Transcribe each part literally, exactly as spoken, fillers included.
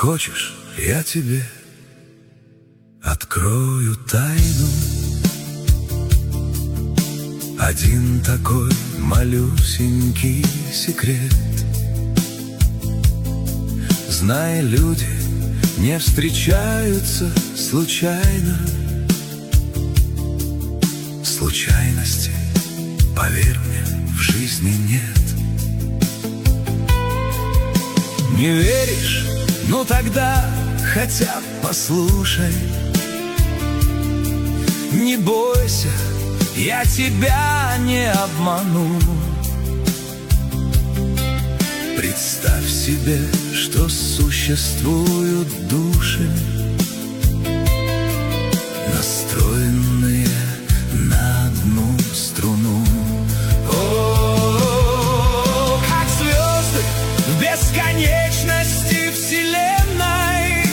хочешь, я тебе открою тайну. Один такой малюсенький секрет. Знай, люди не встречаются случайно. Случайности, поверь мне, в жизни нет. Не веришь? Ну тогда хотя бы послушай. Не бойся, я тебя не обману. Представь себе, что существуют души, настроенные на одну струну. О, как звезды в бесконечности вселенной,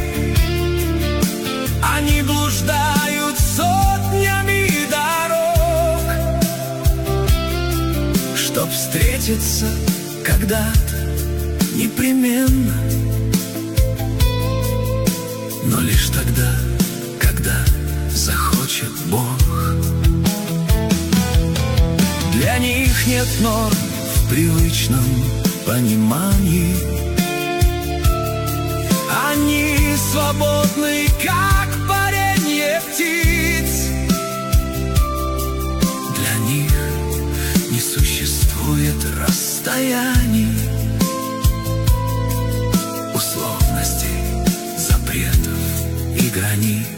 они блуждают сотнями дорог, чтоб встретиться когда-то непременно, но лишь тогда, когда захочет Бог. Для них нет норм в привычном понимании. Они свободны, как паренье птиц. Для них не существует расстояний, условностей, запретов и границ.